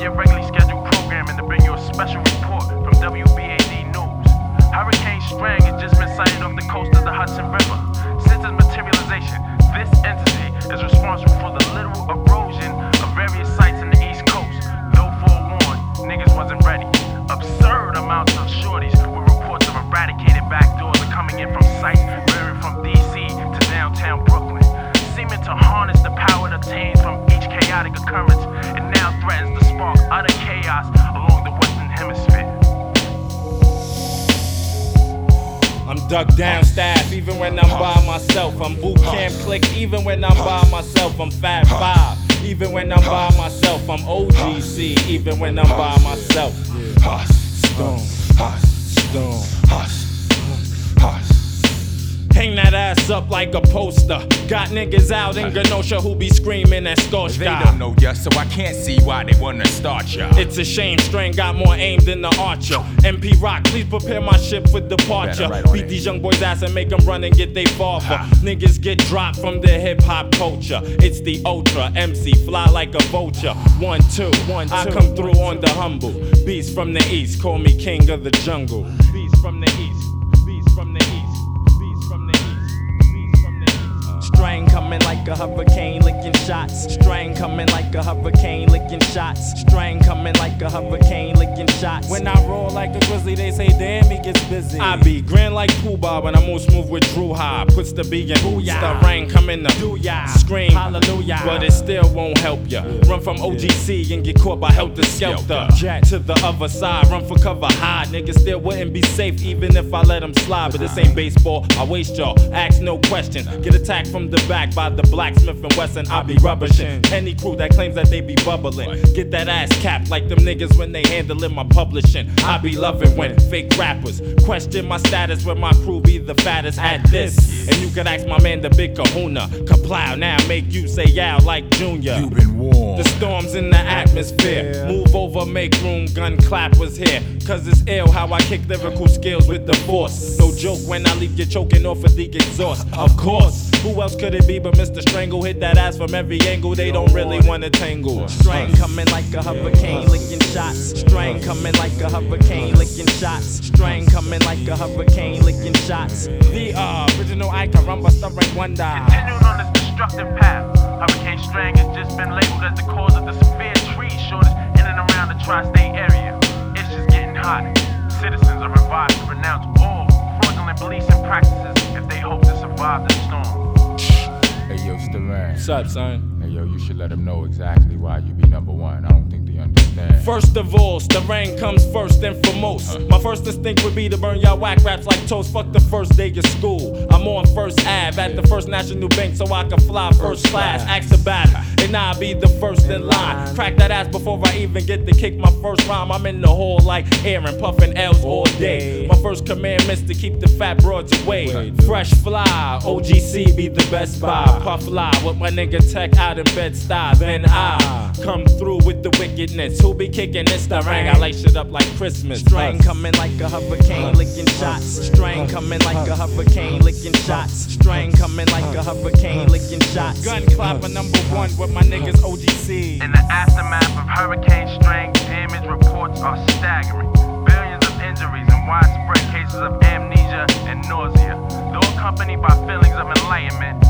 your regularly scheduled programming to bring you a special report from WBAD News. Hurricane Strang has just been sighted off the coast of the Hudson River. Since its materialization, this entity is responsible for the literal erosion of various sites in the East Coast. Though forewarned, niggas wasn't ready. Absurd amounts of shorties with reports of eradicated backdoors are coming in from sites varying from DC to downtown Brooklyn, seeming to harness the power it obtains from each chaotic occurrence. It now threatens to spark utter chaos along the Western Hemisphere. I'm ducked down staff even when I'm by myself. I'm boot camp click even when I'm by myself. I'm Fat Five even when I'm by myself. I'm OGC even when I'm by myself. Stone. Hang that ass up like a poster. Got niggas out in Genosha who be screaming at Scorch They Guy. don't know ya, so I can't see why they wanna start ya. It's a shame Strain got more aim than the Archer. MP Rock, please prepare my ship for departure. Beat these young boys' ass and make them run and get they father. Niggas get dropped from the hip-hop culture. It's the Ultra MC, fly like a vulture. 1, 2, I come through on the humble. Beast from the east, call me king of the jungle. Beast from the east, beast from the east, beast from the east, beast from the east. Strain coming like a hurricane, licking shots. Strain coming like a hurricane, licking shots. Strain coming like a hurricane, licking shots. When I roll like a grizzly, they say, damn, he gets busy. I be grand like Pooh Bah when I move smooth with Drew High. Puts the B in booyah. The rain coming up, scream, hallelujah. But it still won't help ya. Run from OGC and get caught by Helter Skelter. Jet to the other side, run for cover high. Niggas still wouldn't be safe even if I let them slide. But this ain't baseball, I waste y'all, ask no questions. Get attacked from the back by the Blacksmith and Wesson, I be rubbishing. Any crew that claims that they be bubbling, get that ass capped like them niggas when they handling my publishing. I be loving when fake rappers question my status when my crew be the fattest at this. And you could ask my man the Big Kahuna, Kaplow now make you say yow like Junior. You been warned. The storms in the atmosphere, move over, make room, gun clap was here. Cause it's ill how I kick lyrical skills with the force. No joke when I leave you choking off of the exhaust. Of course, who else could it be but Mr. Strangle? Hit that ass from every angle, they don't really wanna tangle. Strain coming like a hurricane, licking shots. Strain coming like a hurricane, licking shots. Strain coming like a hurricane, licking shots. The original icon, Rumba Starring Wonder. Continuing on this destructive path, Hurricane Strang has just been labeled as the cause of the severe tree shortage in and around the tri-state area. It's just getting hot. Citizens are advised to renounce all fraudulent policing practices if they hope to survive the storm. Hey yo, Starang. What's up, son? Hey yo, you should let them know exactly why you be #1. I don't think they understand. First of all, the rain comes first and foremost. My first instinct would be to burn y'all whack raps like toast. Fuck the first day of school. I'm on First Ave at the First National Bank so I can fly first class. Ask the battle, and I'll be the first in line. Crack that ass before I even get to kick my first rhyme. I'm in the hall like Aaron, puffin' L's all day. My first commandment's to keep the fat broads away. Fresh fly, OGC be the best buy. Puff fly with my nigga Tech out in Bed-Stuy. Then I come through with the wickedness. Who be kicking this? The ring, I light shit up like Christmas. Strain coming like a hurricane, licking shots. Strain coming like a hurricane, licking shots. Strain coming like a hurricane, licking shots. Gun clapper #1 with my niggas OGC. In the aftermath of Hurricane Strang, damage reports are staggering. Billions of injuries and widespread cases of amnesia and nausea. Though accompanied by feelings of enlightenment,